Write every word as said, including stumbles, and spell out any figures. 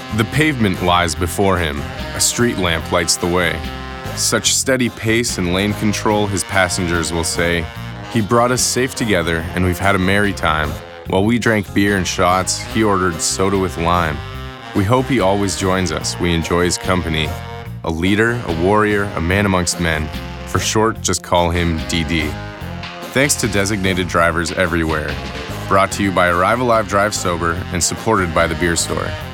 The pavement lies before him. A street lamp lights the way. Such steady pace and lane control, his passengers will say. He brought us safe together, and we've had a merry time. While we drank beer and shots, he ordered soda with lime. We hope he always joins us. We enjoy his company. A leader, a warrior, a man amongst men. For short, just call him D D. Thanks to designated drivers everywhere. Brought to you by Arrive Alive Drive Sober and supported by the Beer Store.